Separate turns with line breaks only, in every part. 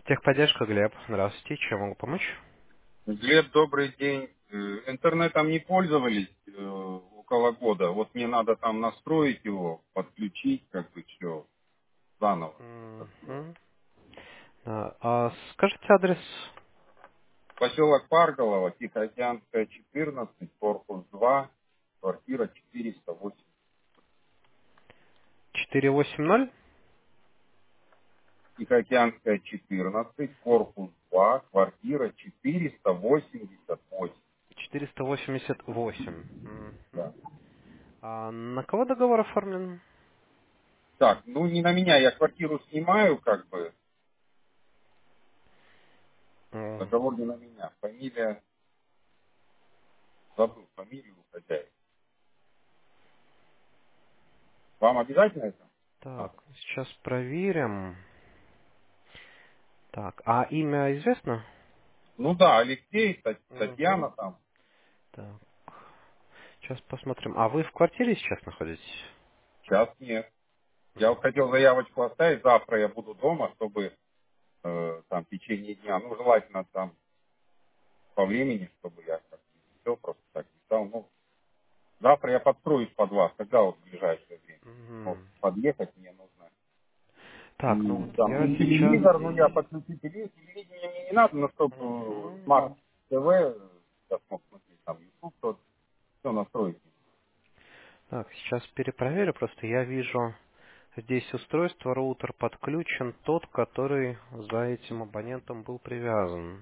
Техподдержка, Глеб. Здравствуйте. Чем могу помочь?
Глеб, добрый день. Интернетом не пользовались около года. Вот мне надо там настроить его, подключить, как бы все заново.
Мгм. Да. Скажите адрес.
Поселок Парголово, Тихоокеанская, 14, корпус 2, квартира 408.
480?
Тихоокеанская, 14, корпус 2, квартира 488.
488.
Да.
Мгм. А на кого договор оформлен?
Так, ну не на меня, я квартиру снимаю, как бы,
М,
договор не на меня. Фамилия, забыл фамилию хозяина. Вам обязательно это
Так,
надо?
сейчас проверим. Так, а имя известно?
Ну да, Алексей,
Мгм.
Татьяна там.
Так, сейчас посмотрим. А вы в квартире сейчас находитесь?
Сейчас нет. Я вот хотел
Мгм.
заявочку оставить, завтра я буду дома, чтобы там в течение дня, ну желательно там по времени, чтобы я как все просто так не стал. Ну, завтра я подстроюсь под вас, когда вот в ближайшее время. Вот
Мгм.
подъехать мне нужно.
Так, ну
И
вот
там
я
и
сейчас...
телевизор, ну я подключу телевизор, телевидение мне не надо, но чтобы
Мгм.
смарт ТВ, я смог смотреть там YouTube, то все настроить.
Так, сейчас перепроверю, просто я вижу здесь устройство, роутер подключен, тот, который за этим абонентом был привязан.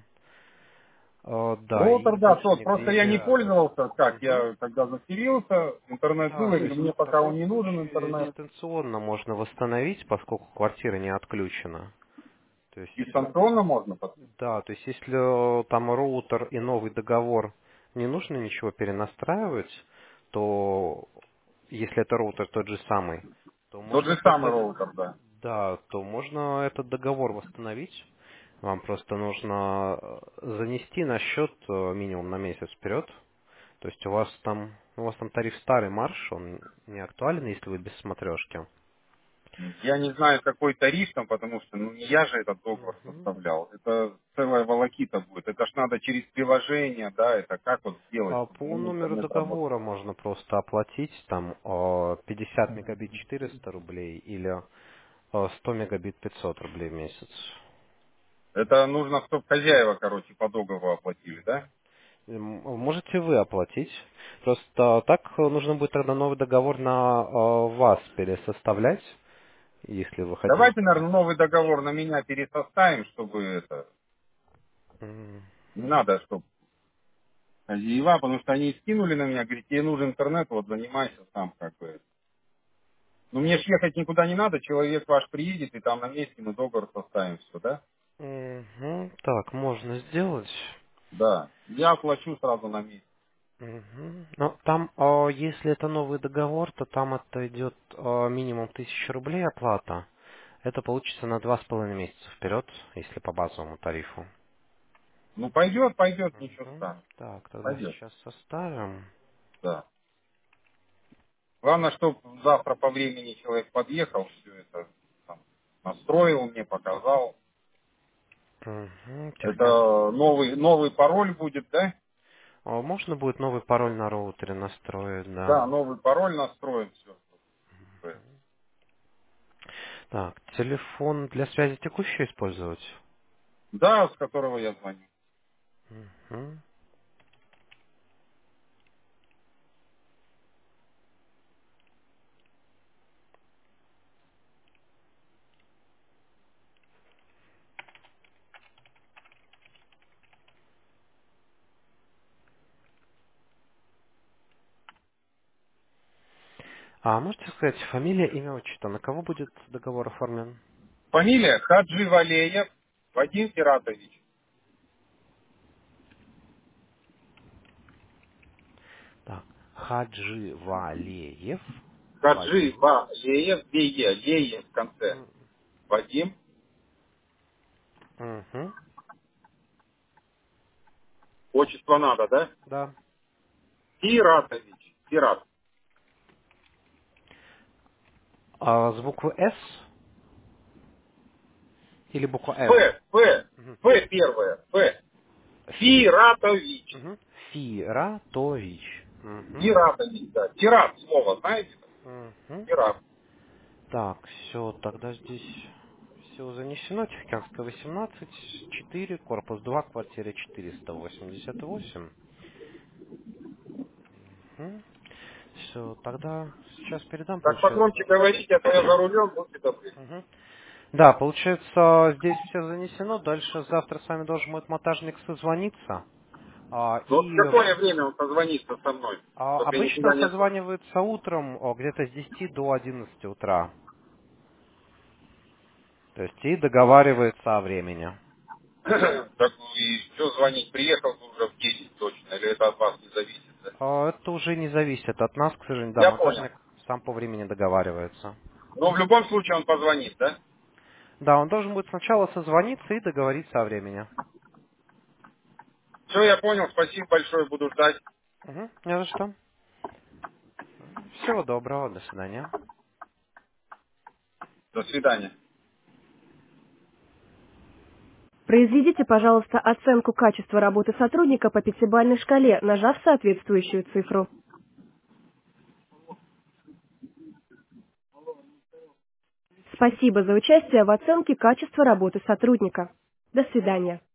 Да, и
Роутер, да,
больше
тот.
нигде
Просто
не
я не
привязан.
пользовался, как
Мгм.
я когда заселился, интернет был,
Да,
я
то
говорю,
есть
мне
в
пока он
таком
не нужен,
случае
интернет.
дистанционно можно восстановить, поскольку квартира не отключена. То есть,
Дистанционно можно подключить.
да, то есть если там роутер и новый договор не нужно ничего перенастраивать, то если это роутер тот же самый, то
Тот
можно
же самый
просто,
роутер, да.
да, то можно этот договор восстановить. Вам просто нужно занести на счет минимум на месяц вперед. То есть у вас там тариф старый марш, он не актуален, если вы без смотрешки.
Я не знаю, какой тариф там, потому что ну, не я же этот договор
Мгм.
составлял. Это целая волокита будет. Это ж надо через приложение, да, это как вот сделать,
А
чтобы
по
мой
номеру
интернет работал.
договора можно просто оплатить там 50 мегабит 400 рублей или 100 мегабит 500 рублей в месяц.
Это нужно, чтобы хозяева, короче, по договору оплатили, да?
Можете вы оплатить. Просто так нужно будет тогда новый договор на вас пересоставлять, если вы хотите.
Давайте, наверное, новый договор на меня пересоставим, чтобы это...
М,
Не надо, чтобы хозяева, потому что они скинули на меня, говорит, тебе нужен интернет, вот занимайся сам как бы. Ну мне ж ехать никуда не надо, человек ваш приедет, и там на месте мы договор составим все, да?
Так, можно сделать.
Да. Я оплачу сразу на месте.
Ну, там, если это новый договор, то там это идет минимум 1000 рублей оплата. Это получится на 2,5 месяца вперед, если по базовому тарифу.
Ну пойдет, ничего страшного.
Так, тогда
Пойдет,
сейчас составим.
да. Главное, чтобы завтра по времени человек подъехал, все это там, настроил мне, показал. Это новый пароль будет, да?
Можно будет новый пароль на роутере настроить, да.
Да, новый пароль настроен, все.
Так, телефон для связи текущий использовать?
Да, с которого я звоню.
Мгм. А можете сказать фамилия, имя, отчество? На кого будет договор оформлен?
Фамилия Хаджи Валеев Вадим Фиратович.
Так, Хаджи Валеев
Хаджи
Вадим.
Валеев, Леев в конце. Вадим,
Угу.
отчество надо, да?
Да.
Фиратович. Фират.
А с буквы «С» Или буква Н? Мгм.
П первое, П. Фиратович.
Мгм. Фиратович. Мгм.
Фиратович, да. Фират слово, знаете?
Мгм.
Фират.
Так, все, тогда здесь все занесено. Тихоокеанская 18, 4, корпус 2, квартира 488. Все, тогда сейчас передам,
Так
получается.
погромче говорите, а то я за рулем, будьте добры.
Мгм. Да, получается, здесь все занесено. Дальше завтра с вами должен будет монтажник созвониться.
Вот в какое время он позвонится со мной, чтобы я
Обычно
никуда не отходил?
созваниваются утром, где-то с 10 до 11 утра. То есть и договаривается о времени.
Так ну и что звонить? Приехал уже в 10 точно, или это от вас не зависит, да?
Это уже не зависит от нас, к сожалению. Да,
Я понял.
монтажник сам по времени договаривается.
Но в любом случае он позвонит, да?
Да, он должен будет сначала созвониться и договориться о времени.
Все, я понял, спасибо большое, буду ждать.
Угу, не за что. Всего доброго, до свидания.
До свидания.
Произведите, пожалуйста, оценку качества работы сотрудника по пятибалльной шкале, нажав соответствующую цифру. Спасибо за участие в оценке качества работы сотрудника. До свидания.